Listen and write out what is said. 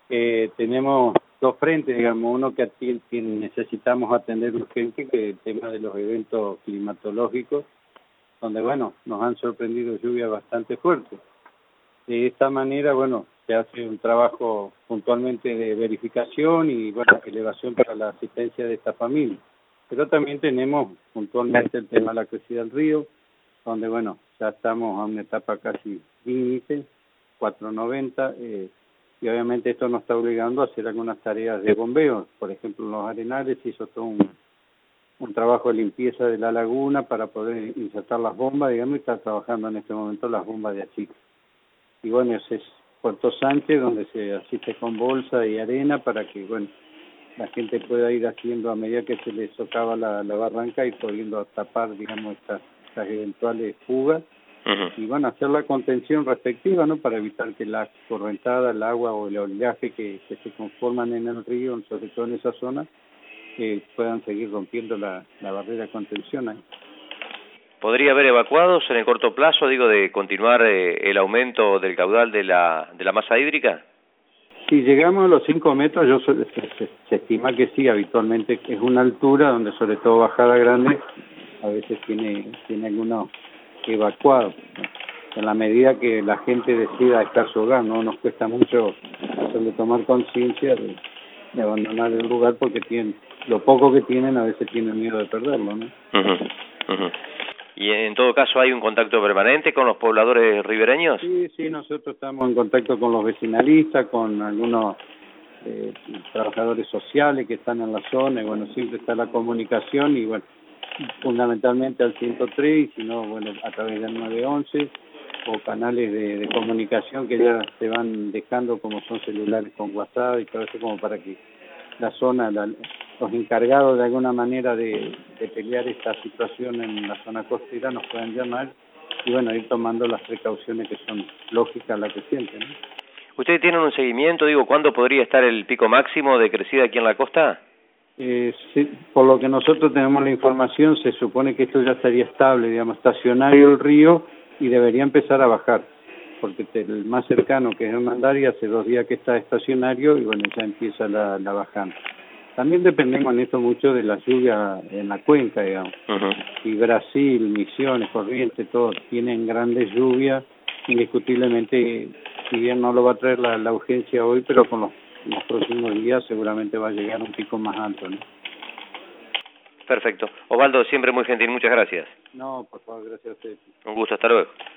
tenemos dos frentes, digamos, uno que necesitamos atender urgente, que es el tema de los eventos climatológicos, donde, bueno, nos han sorprendido lluvias bastante fuertes. De esta manera, bueno, se hace un trabajo puntualmente de verificación y, bueno, elevación para la asistencia de esta familia. Pero también tenemos puntualmente el tema de la crecida del río, donde, bueno, ya estamos a una etapa casi límite, 490, y obviamente esto nos está obligando a hacer algunas tareas de bombeo. Por ejemplo, en los Arenales se hizo todo un trabajo de limpieza de la laguna para poder insertar las bombas, digamos, y está trabajando en este momento las bombas de achique. Y bueno, ese es Puerto Sánchez, donde se asiste con bolsa y arena para que, bueno, la gente pueda ir haciendo a medida que se le socava la barranca y pudiendo tapar, digamos, estas eventuales fugas. Y bueno, hacer la contención respectiva, ¿no? Para evitar que la correntada, el agua o el oleaje que se conforman en el río, sobre todo en esa zona, puedan seguir rompiendo la barrera de contención ahí. ¿Podría haber evacuados en el corto plazo, digo, de continuar el aumento del caudal de la masa hídrica? Si llegamos a los 5 metros, se estima que sí, habitualmente es una altura donde sobre todo bajada grande a veces tiene algunos evacuados, ¿no? En la medida que la gente decida estar su hogar, no nos cuesta mucho hacerle tomar conciencia de abandonar el lugar, porque lo poco que tienen a veces tienen miedo de perderlo, ¿no? ¿Y en todo caso hay un contacto permanente con los pobladores ribereños? Sí, nosotros estamos en contacto con los vecinalistas, con algunos trabajadores sociales que están en la zona, y bueno, siempre está la comunicación, y bueno, fundamentalmente al 103, y si no, bueno, a través del 911, o canales de comunicación que ya se van dejando, como son celulares con WhatsApp y todo eso, como para que la zona, los encargados de alguna manera de pelear esta situación en la zona costera nos puedan llamar y bueno, ir tomando las precauciones que son lógicas las que sienten, ¿no? ¿Ustedes tienen un seguimiento, digo, cuándo podría estar el pico máximo de crecida aquí en la costa? Sí, por lo que nosotros tenemos la información, se supone que esto ya estaría estable, digamos, estacionario el río, y debería empezar a bajar, porque el más cercano, que es el Mandari, hace 2 días que está estacionario y bueno, ya empieza la bajada. También dependemos en esto mucho de la lluvia en la cuenca, digamos. Y Brasil, Misiones, Corrientes, todos tienen grandes lluvias, indiscutiblemente, si bien no lo va a traer la urgencia hoy, pero con los próximos días seguramente va a llegar a un pico más alto, ¿no? Perfecto. Osvaldo, siempre muy gentil, muchas gracias. No, por favor, gracias a usted. Un gusto, hasta luego.